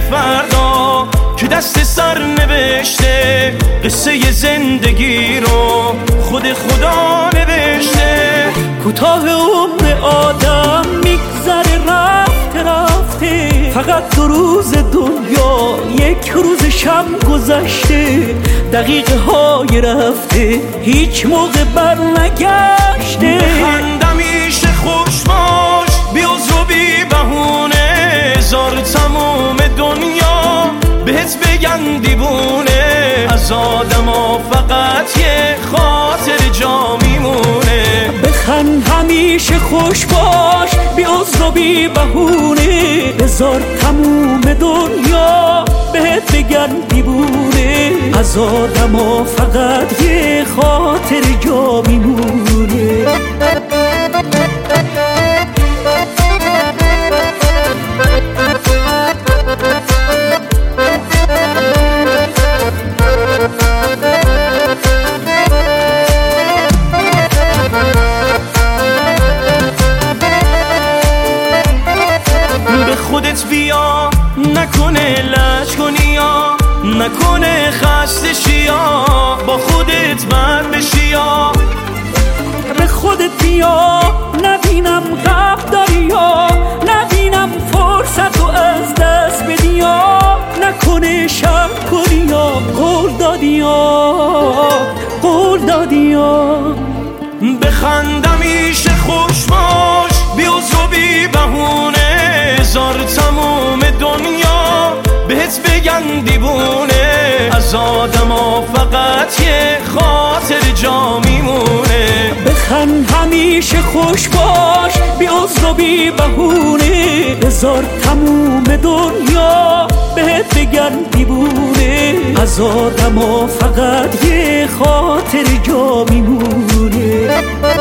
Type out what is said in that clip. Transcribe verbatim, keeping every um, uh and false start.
فردا که دست سر نوشته قصه زندگی رو خود خدا نوشته. کوتاه عمر آدم میگذره رفته رفته، فقط دو روز دنیا یک روز شب گذشته، دقیقه های رفته هیچ موقع بر نگشته. بخندم میشه خوش باش بی عذر و بی بهونه، زار تموم دنیا بهت بگن دیوونه، از آدما فقط یه خاطر جا میمونه. بخند همیشه خوش باش بی عذر و بی بهونه، بذار تموم دنیا بهت بگن دیوونه، از آدما فقط یه خاطر جا میمونه. خودت بیا نکنه لج کنی یا نکنه خسته شیا، با خودت بد بشی یا به خودت بیا نبینم غب داری یا نبینم فرصت و از دست بدی یا نکنه شب کنی یا قول دادی یا قول دادی یا. بخندم میشه خوش باش بی عذر و بی بهونه، زار تموم دنیا بهت بگن دیوونه، از آدما فقط یه خاطر جا میمونه. بخند همیشه خوش باش بی عذر و بی بهونه، بذار تموم دنیا بهت بگن دیوونه، از آدما فقط یه خاطر جا میمونه.